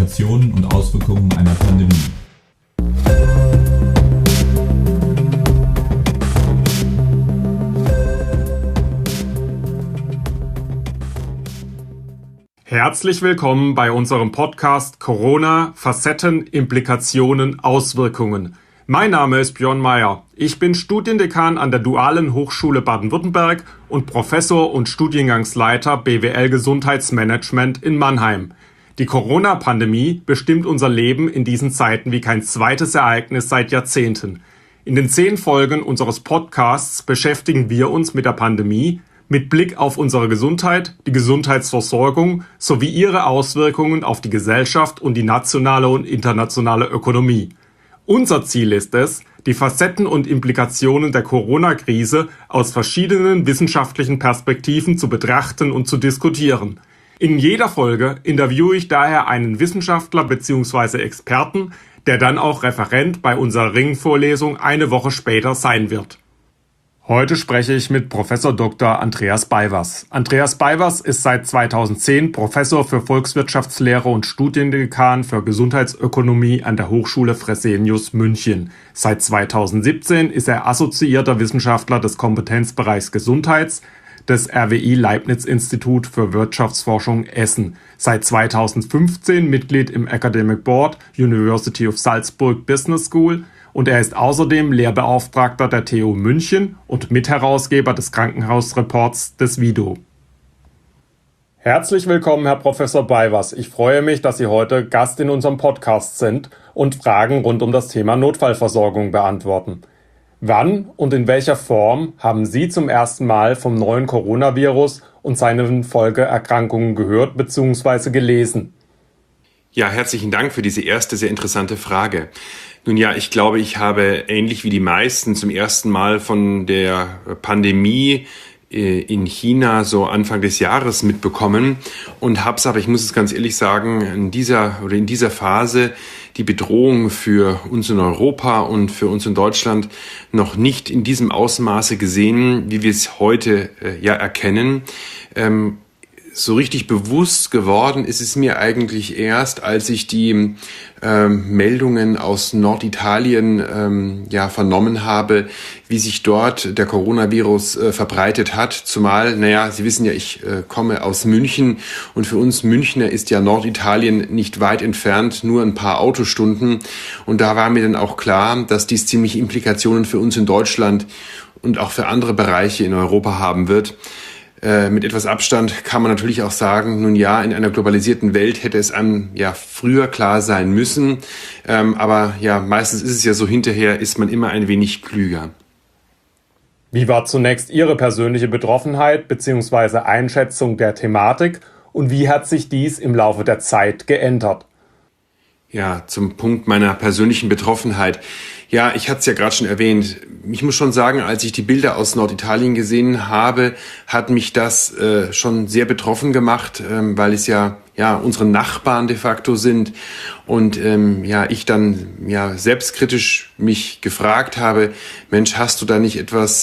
Implikationen und Auswirkungen einer Pandemie. Herzlich willkommen bei unserem Podcast Corona, Facetten, Implikationen, Auswirkungen. Mein Name ist Björn Meyer. Ich bin Studiendekan an der Dualen Hochschule Baden-Württemberg und Professor und Studiengangsleiter BWL Gesundheitsmanagement in Mannheim. Die Corona-Pandemie bestimmt unser Leben in diesen Zeiten wie kein zweites Ereignis seit Jahrzehnten. In den 10 Folgen unseres Podcasts beschäftigen wir uns mit der Pandemie, mit Blick auf unsere Gesundheit, die Gesundheitsversorgung sowie ihre Auswirkungen auf die Gesellschaft und die nationale und internationale Ökonomie. Unser Ziel ist es, die Facetten und Implikationen der Corona-Krise aus verschiedenen wissenschaftlichen Perspektiven zu betrachten und zu diskutieren. In jeder Folge interviewe ich daher einen Wissenschaftler bzw. Experten, der dann auch Referent bei unserer Ringvorlesung eine Woche später sein wird. Heute spreche ich mit Professor Dr. Andreas Beiwers. Andreas Beiwers ist seit 2010 Professor für Volkswirtschaftslehre und Studiendekan für Gesundheitsökonomie an der Hochschule Fresenius München. Seit 2017 ist er assoziierter Wissenschaftler des Kompetenzbereichs Gesundheits des RWI Leibniz Institut für Wirtschaftsforschung Essen. Seit 2015 Mitglied im Academic Board University of Salzburg Business School. Und er ist außerdem Lehrbeauftragter der TU München und Mitherausgeber des Krankenhausreports des WIDO. Herzlich willkommen, Herr Professor Beiwers. Ich freue mich, dass Sie heute Gast in unserem Podcast sind und Fragen rund um das Thema Notfallversorgung beantworten. Wann und in welcher Form haben Sie zum ersten Mal vom neuen Coronavirus und seinen Folgeerkrankungen gehört bzw. gelesen? Ja, herzlichen Dank für diese erste sehr interessante Frage. Nun ja, ich glaube, ich habe ähnlich wie die meisten zum ersten Mal von der Pandemie in China so Anfang des Jahres mitbekommen und habe es aber, ich muss es ganz ehrlich sagen, in dieser Phase die Bedrohung für uns in Europa und für uns in Deutschland noch nicht in diesem Ausmaße gesehen, wie wir es heute erkennen. So richtig bewusst geworden ist es mir eigentlich erst, als ich die Meldungen aus Norditalien vernommen habe, wie sich dort der Coronavirus verbreitet hat. Zumal, Sie wissen ja, ich komme aus München und für uns Münchner ist ja Norditalien nicht weit entfernt, nur ein paar Autostunden. Und da war mir dann auch klar, dass dies ziemliche Implikationen für uns in Deutschland und auch für andere Bereiche in Europa haben wird. Mit etwas Abstand kann man natürlich auch sagen, nun ja, in einer globalisierten Welt hätte es einem früher klar sein müssen. Aber meistens ist es ja so, hinterher ist man immer ein wenig klüger. Wie war zunächst Ihre persönliche Betroffenheit bzw. Einschätzung der Thematik und wie hat sich dies im Laufe der Zeit geändert? Ja, zum Punkt meiner persönlichen Betroffenheit. Ja, ich hatte es ja gerade schon erwähnt. Ich muss schon sagen, als ich die Bilder aus Norditalien gesehen habe, hat mich das schon sehr betroffen gemacht, weil es ja unsere Nachbarn de facto sind. Und ich dann selbstkritisch mich gefragt habe, Mensch, hast du da nicht etwas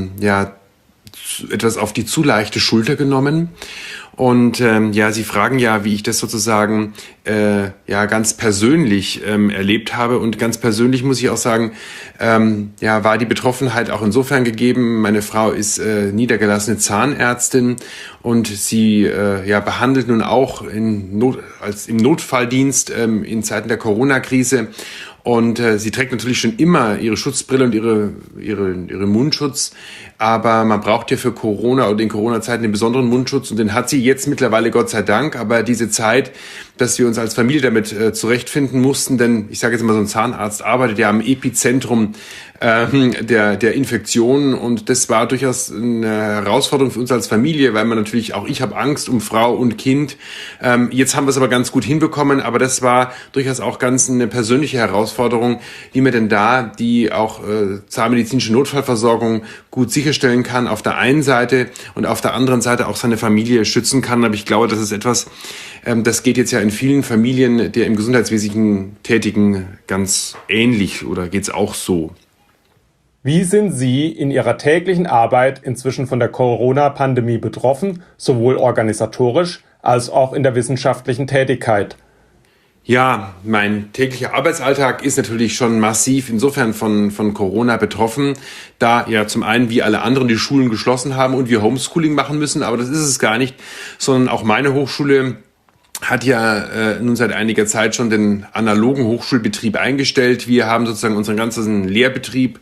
auf die zu leichte Schulter genommen? Und Sie fragen ja, wie ich das sozusagen ganz persönlich erlebt habe. Und ganz persönlich muss ich auch sagen, war die Betroffenheit auch insofern gegeben. Meine Frau ist niedergelassene Zahnärztin und sie behandelt nun auch im Notfalldienst in Zeiten der Corona-Krise. Und sie trägt natürlich schon immer ihre Schutzbrille und ihre Mundschutz. Aber man braucht ja für Corona oder in Corona-Zeiten einen besonderen Mundschutz. Und den hat sie jetzt mittlerweile, Gott sei Dank. Aber diese Zeit, dass wir uns als Familie damit zurechtfinden mussten, denn ich sage jetzt mal, so ein Zahnarzt arbeitet ja am Epizentrum der Infektion. Und das war durchaus eine Herausforderung für uns als Familie, weil man natürlich, auch ich habe Angst um Frau und Kind. Jetzt haben wir es aber ganz gut hinbekommen. Aber das war durchaus auch ganz eine persönliche Herausforderung, wie man denn da die auch zahnmedizinische Notfallversorgung gut sicherstellen kann auf der einen Seite und auf der anderen Seite auch seine Familie schützen kann. Aber ich glaube, das ist etwas, das geht jetzt ja in vielen Familien der im Gesundheitswesen Tätigen ganz ähnlich oder geht's auch so. Wie sind Sie in Ihrer täglichen Arbeit inzwischen von der Corona-Pandemie betroffen, sowohl organisatorisch als auch in der wissenschaftlichen Tätigkeit? Ja, mein täglicher Arbeitsalltag ist natürlich schon massiv insofern von Corona betroffen, da ja zum einen wie alle anderen die Schulen geschlossen haben und wir Homeschooling machen müssen, aber das ist es gar nicht, sondern auch meine Hochschule hat ja nun seit einiger Zeit schon den analogen Hochschulbetrieb eingestellt. Wir haben sozusagen unseren ganzen Lehrbetrieb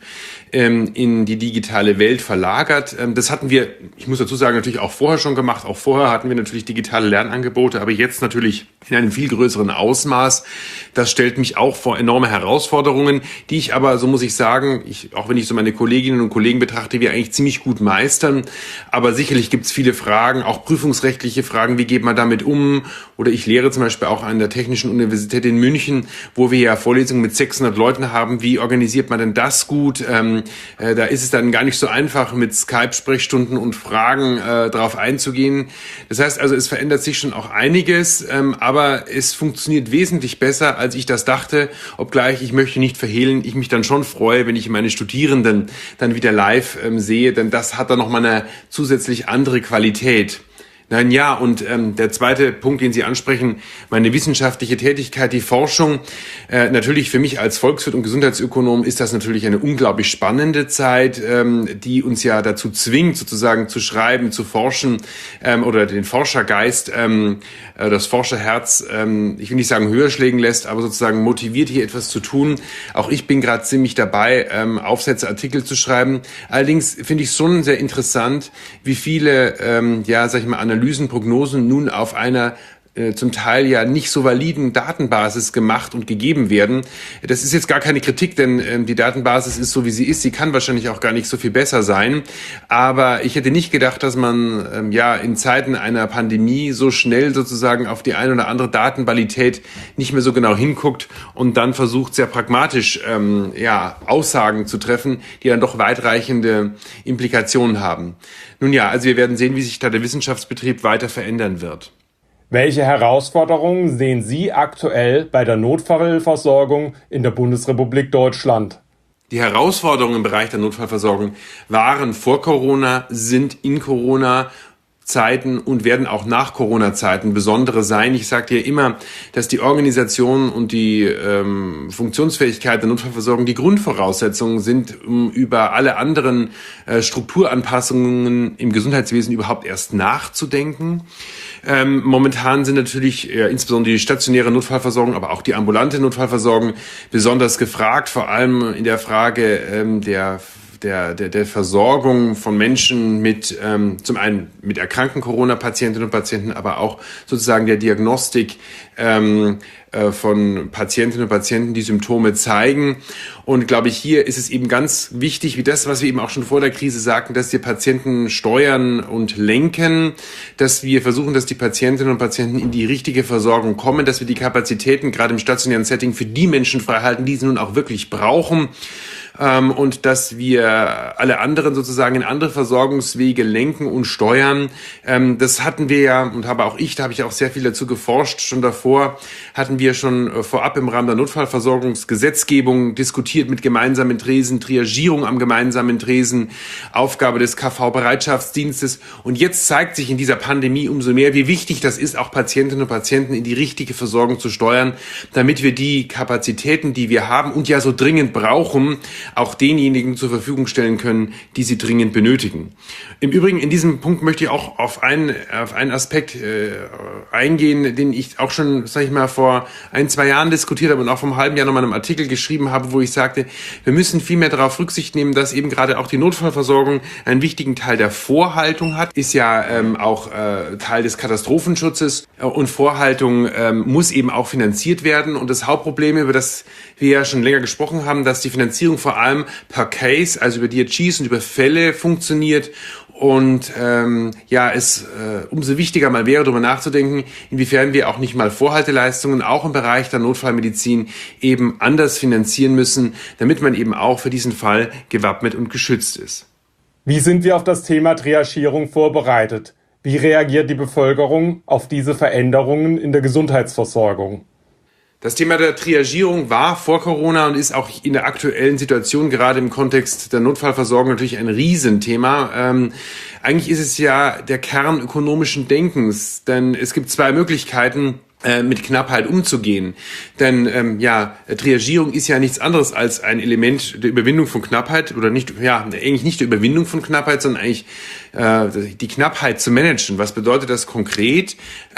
in die digitale Welt verlagert. Das hatten wir, ich muss dazu sagen, natürlich auch vorher schon gemacht. Auch vorher hatten wir natürlich digitale Lernangebote, aber jetzt natürlich in einem viel größeren Ausmaß. Das stellt mich auch vor enorme Herausforderungen, die ich aber, so muss ich sagen, auch wenn ich so meine Kolleginnen und Kollegen betrachte, wir eigentlich ziemlich gut meistern. Aber sicherlich gibt es viele Fragen, auch prüfungsrechtliche Fragen, wie geht man damit um? Oder ich lehre zum Beispiel auch an der Technischen Universität in München, wo wir ja Vorlesungen mit 600 Leuten haben. Wie organisiert man denn das gut? Da ist es dann gar nicht so einfach, mit Skype-Sprechstunden und Fragen drauf einzugehen. Das heißt also, es verändert sich schon auch einiges, aber es funktioniert wesentlich besser, als ich das dachte. Obgleich, ich möchte nicht verhehlen, ich mich dann schon freue, wenn ich meine Studierenden dann wieder live sehe, denn das hat dann nochmal eine zusätzlich andere Qualität. Nein, ja, und der zweite Punkt, den Sie ansprechen, meine wissenschaftliche Tätigkeit, die Forschung. Natürlich für mich als Volkswirt und Gesundheitsökonom ist das natürlich eine unglaublich spannende Zeit, die uns ja dazu zwingt, sozusagen zu schreiben, zu forschen oder den Forschergeist, das Forscherherz, ich will nicht sagen höher schlägen lässt, aber sozusagen motiviert, hier etwas zu tun. Auch ich bin gerade ziemlich dabei, Aufsätze, Artikel zu schreiben. Allerdings finde ich es schon sehr interessant, wie viele, Analysen, Prognosen nun auf einer zum Teil ja nicht so validen Datenbasis gemacht und gegeben werden. Das ist jetzt gar keine Kritik, denn die Datenbasis ist so, wie sie ist. Sie kann wahrscheinlich auch gar nicht so viel besser sein. Aber ich hätte nicht gedacht, dass man in Zeiten einer Pandemie so schnell sozusagen auf die eine oder andere Datenqualität nicht mehr so genau hinguckt und dann versucht, sehr pragmatisch Aussagen zu treffen, die dann doch weitreichende Implikationen haben. Nun ja, also wir werden sehen, wie sich da der Wissenschaftsbetrieb weiter verändern wird. Welche Herausforderungen sehen Sie aktuell bei der Notfallversorgung in der Bundesrepublik Deutschland? Die Herausforderungen im Bereich der Notfallversorgung waren vor Corona, sind in Corona Zeiten und werden auch nach Corona-Zeiten besondere sein. Ich sagte ja immer, dass die Organisation und die Funktionsfähigkeit der Notfallversorgung die Grundvoraussetzungen sind, um über alle anderen Strukturanpassungen im Gesundheitswesen überhaupt erst nachzudenken. Momentan sind natürlich insbesondere die stationäre Notfallversorgung, aber auch die ambulante Notfallversorgung besonders gefragt, vor allem in der Frage der Versorgung von Menschen mit zum einen mit erkrankten Corona-Patientinnen und Patienten, aber auch sozusagen der Diagnostik von Patientinnen und Patienten, die Symptome zeigen. Und glaube ich, hier ist es eben ganz wichtig, wie das, was wir eben auch schon vor der Krise sagten, dass wir Patienten steuern und lenken, dass wir versuchen, dass die Patientinnen und Patienten in die richtige Versorgung kommen, dass wir die Kapazitäten gerade im stationären Setting für die Menschen freihalten, die sie nun auch wirklich brauchen. Und dass wir alle anderen sozusagen in andere Versorgungswege lenken und steuern. Das hatten wir ja, und da habe ich auch sehr viel dazu geforscht. Schon davor hatten wir schon vorab im Rahmen der Notfallversorgungsgesetzgebung diskutiert mit gemeinsamen Tresen, Triagierung am gemeinsamen Tresen, Aufgabe des KV-Bereitschaftsdienstes. Und jetzt zeigt sich in dieser Pandemie umso mehr, wie wichtig das ist, auch Patientinnen und Patienten in die richtige Versorgung zu steuern, damit wir die Kapazitäten, die wir haben und ja so dringend brauchen, auch denjenigen zur Verfügung stellen können, die sie dringend benötigen. Im Übrigen, in diesem Punkt möchte ich auch auf einen Aspekt eingehen, den ich auch schon, vor 1-2 Jahren diskutiert habe und auch vor einem halben Jahr noch mal in einem Artikel geschrieben habe, wo ich sagte, wir müssen viel mehr darauf Rücksicht nehmen, dass eben gerade auch die Notfallversorgung einen wichtigen Teil der Vorhaltung hat, ist ja auch Teil des Katastrophenschutzes und Vorhaltung muss eben auch finanziert werden. Und das Hauptproblem, über das wir ja schon länger gesprochen haben, dass die Finanzierung vor allem per Case, also über DRGs und über Fälle funktioniert und es umso wichtiger mal wäre, darüber nachzudenken, inwiefern wir auch nicht mal Vorhalteleistungen auch im Bereich der Notfallmedizin eben anders finanzieren müssen, damit man eben auch für diesen Fall gewappnet und geschützt ist. Wie sind wir auf das Thema Triagierung vorbereitet? Wie reagiert die Bevölkerung auf diese Veränderungen in der Gesundheitsversorgung? Das Thema der Triagierung war vor Corona und ist auch in der aktuellen Situation, gerade im Kontext der Notfallversorgung, natürlich ein Riesenthema. Eigentlich ist es ja der Kern ökonomischen Denkens, denn es gibt zwei Möglichkeiten, mit Knappheit umzugehen. Denn Triagierung ist ja nichts anderes als ein Element der Überwindung von Knappheit oder eigentlich nicht der Überwindung von Knappheit, sondern eigentlich die Knappheit zu managen. Was bedeutet das konkret?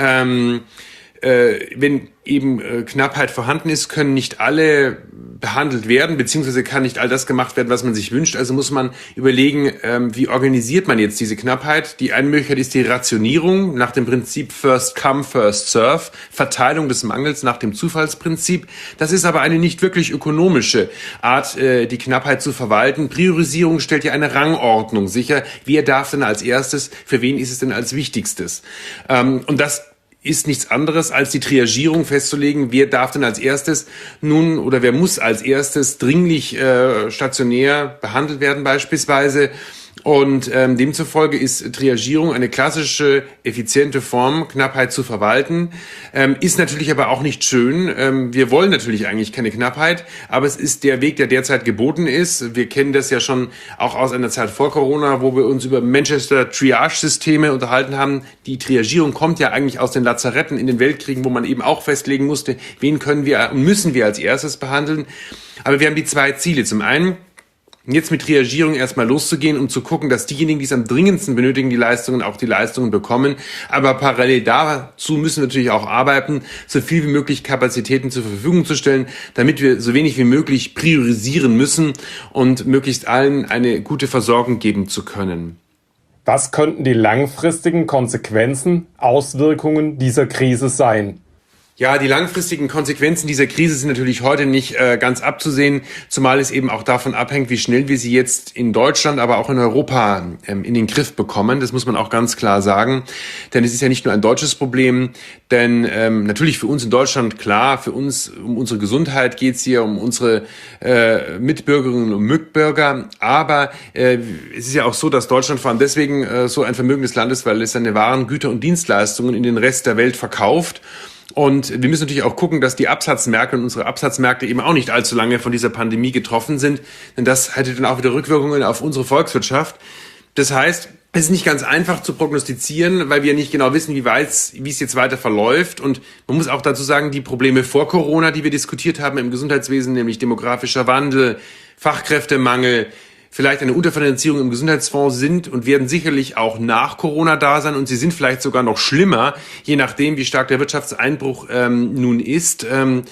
Wenn eben Knappheit vorhanden ist, können nicht alle behandelt werden, beziehungsweise kann nicht all das gemacht werden, was man sich wünscht. Also muss man überlegen, wie organisiert man jetzt diese Knappheit. Die eine Möglichkeit ist die Rationierung nach dem Prinzip First Come, First Serve, Verteilung des Mangels nach dem Zufallsprinzip. Das ist aber eine nicht wirklich ökonomische Art, die Knappheit zu verwalten. Priorisierung stellt ja eine Rangordnung sicher. Wer darf denn als erstes, für wen ist es denn als wichtigstes? Und das ist nichts anderes, als die Triagierung festzulegen, wer darf denn als erstes nun oder wer muss als erstes dringlich stationär behandelt werden beispielsweise. Und demzufolge ist Triagierung eine klassische, effiziente Form, Knappheit zu verwalten. Ist natürlich aber auch nicht schön. Wir wollen natürlich eigentlich keine Knappheit, aber es ist der Weg, der derzeit geboten ist. Wir kennen das ja schon auch aus einer Zeit vor Corona, wo wir uns über Manchester Triage-Systeme unterhalten haben. Die Triagierung kommt ja eigentlich aus den Lazaretten in den Weltkriegen, wo man eben auch festlegen musste, wen können wir und müssen wir als erstes behandeln. Aber wir haben die zwei Ziele. Zum einen, jetzt mit Triagierung erstmal loszugehen, um zu gucken, dass diejenigen, die es am dringendsten benötigen, die Leistungen bekommen. Aber parallel dazu müssen wir natürlich auch arbeiten, so viel wie möglich Kapazitäten zur Verfügung zu stellen, damit wir so wenig wie möglich priorisieren müssen und möglichst allen eine gute Versorgung geben zu können. Was könnten die langfristigen Konsequenzen, Auswirkungen dieser Krise sein? Ja, die langfristigen Konsequenzen dieser Krise sind natürlich heute nicht ganz abzusehen, zumal es eben auch davon abhängt, wie schnell wir sie jetzt in Deutschland, aber auch in Europa in den Griff bekommen. Das muss man auch ganz klar sagen, denn es ist ja nicht nur ein deutsches Problem, denn natürlich für uns in Deutschland, klar, für uns, um unsere Gesundheit geht's hier, um unsere Mitbürgerinnen und Mitbürger, aber es ist ja auch so, dass Deutschland vor allem deswegen so ein vermögendes Land ist, weil es seine Waren, Güter und Dienstleistungen in den Rest der Welt verkauft. Und wir müssen natürlich auch gucken, dass die Absatzmärkte und unsere Absatzmärkte eben auch nicht allzu lange von dieser Pandemie getroffen sind, denn das hätte dann auch wieder Rückwirkungen auf unsere Volkswirtschaft. Das heißt, es ist nicht ganz einfach zu prognostizieren, weil wir nicht genau wissen, wie es jetzt weiter verläuft. Und man muss auch dazu sagen, die Probleme vor Corona, die wir diskutiert haben im Gesundheitswesen, nämlich demografischer Wandel, Fachkräftemangel, vielleicht eine Unterfinanzierung im Gesundheitsfonds sind und werden sicherlich auch nach Corona da sein und sie sind vielleicht sogar noch schlimmer, je nachdem, wie stark der Wirtschaftseinbruch nun ist.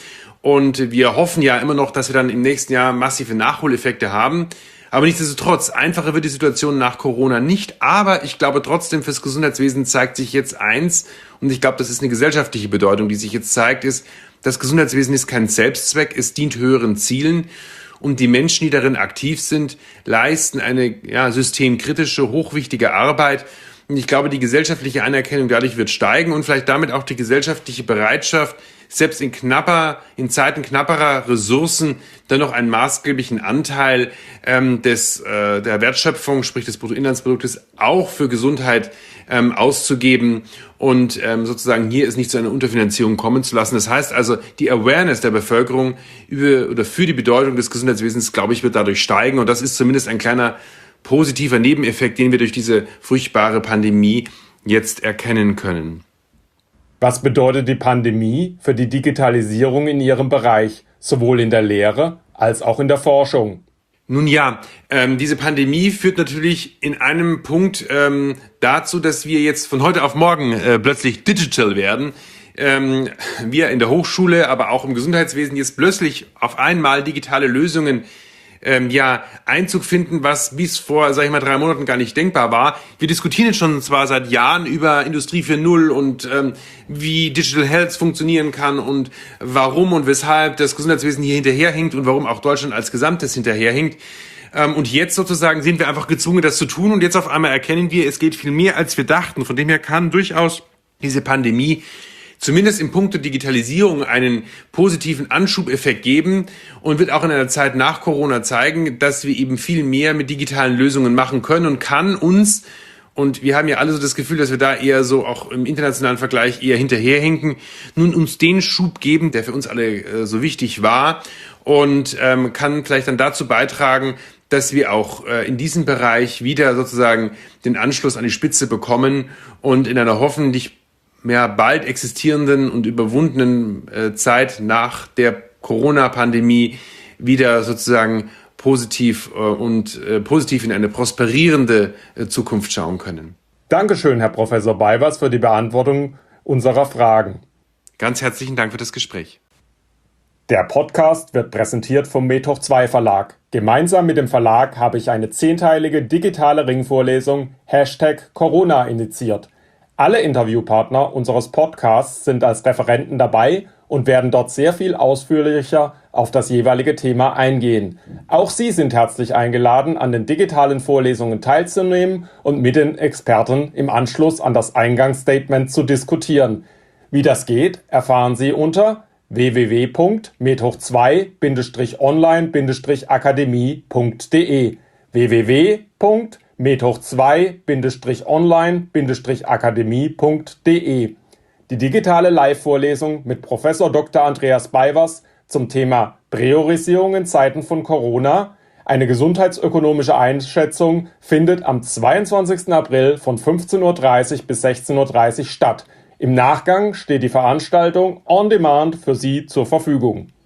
Und wir hoffen ja immer noch, dass wir dann im nächsten Jahr massive Nachholeffekte haben. Aber nichtsdestotrotz, einfacher wird die Situation nach Corona nicht. Aber ich glaube trotzdem, fürs Gesundheitswesen zeigt sich jetzt eins, und ich glaube, das ist eine gesellschaftliche Bedeutung, die sich jetzt zeigt, ist, das Gesundheitswesen ist kein Selbstzweck, es dient höheren Zielen. Und die Menschen, die darin aktiv sind, leisten eine systemkritische, hochwichtige Arbeit. Und ich glaube, die gesellschaftliche Anerkennung dadurch wird steigen und vielleicht damit auch die gesellschaftliche Bereitschaft, selbst in Zeiten knapperer Ressourcen dennoch einen maßgeblichen Anteil der Wertschöpfung, sprich des Bruttoinlandsproduktes, auch für Gesundheit auszugeben und sozusagen hier es nicht zu einer Unterfinanzierung kommen zu lassen. Das heißt also, die Awareness der Bevölkerung für die Bedeutung des Gesundheitswesens, glaube ich, wird dadurch steigen. Und das ist zumindest ein kleiner positiver Nebeneffekt, den wir durch diese furchtbare Pandemie jetzt erkennen können. Was bedeutet die Pandemie für die Digitalisierung in Ihrem Bereich, sowohl in der Lehre als auch in der Forschung? Nun ja, diese Pandemie führt natürlich in einem Punkt dazu, dass wir jetzt von heute auf morgen plötzlich digital werden. Wir in der Hochschule, aber auch im Gesundheitswesen jetzt plötzlich auf einmal digitale Lösungen Einzug finden, was bis vor, 3 Monaten gar nicht denkbar war. Wir diskutieren jetzt schon zwar seit Jahren über Industrie 4.0 und wie Digital Health funktionieren kann und warum und weshalb das Gesundheitswesen hier hinterherhinkt und warum auch Deutschland als Gesamtes hinterherhinkt. Und jetzt sozusagen sind wir einfach gezwungen, das zu tun und jetzt auf einmal erkennen wir, es geht viel mehr, als wir dachten. Von dem her kann durchaus diese Pandemie zumindest im Punkt der Digitalisierung einen positiven Anschubeffekt geben und wird auch in einer Zeit nach Corona zeigen, dass wir eben viel mehr mit digitalen Lösungen machen können und kann uns, und wir haben ja alle so das Gefühl, dass wir da eher so auch im internationalen Vergleich eher hinterherhinken, nun uns den Schub geben, der für uns alle so wichtig war und kann vielleicht dann dazu beitragen, dass wir auch in diesem Bereich wieder sozusagen den Anschluss an die Spitze bekommen und in einer hoffentlich bald existierenden und überwundenen Zeit nach der Corona-Pandemie wieder sozusagen positiv in eine prosperierende Zukunft schauen können. Dankeschön, Herr Professor Beiwers, für die Beantwortung unserer Fragen. Ganz herzlichen Dank für das Gespräch. Der Podcast wird präsentiert vom Methoch 2 Verlag. Gemeinsam mit dem Verlag habe ich eine 10-teilige digitale Ringvorlesung #Corona initiiert. Alle Interviewpartner unseres Podcasts sind als Referenten dabei und werden dort sehr viel ausführlicher auf das jeweilige Thema eingehen. Auch Sie sind herzlich eingeladen, an den digitalen Vorlesungen teilzunehmen und mit den Experten im Anschluss an das Eingangsstatement zu diskutieren. Wie das geht, erfahren Sie unter www.methoch2-online-akademie.de www.methoch2-online-akademie.de. Die digitale Live-Vorlesung mit Professor Dr. Andreas Beiwers zum Thema Priorisierung in Zeiten von Corona, eine gesundheitsökonomische Einschätzung, findet am 22. April von 15:30 bis 16:30 statt. Im Nachgang steht die Veranstaltung on demand für Sie zur Verfügung.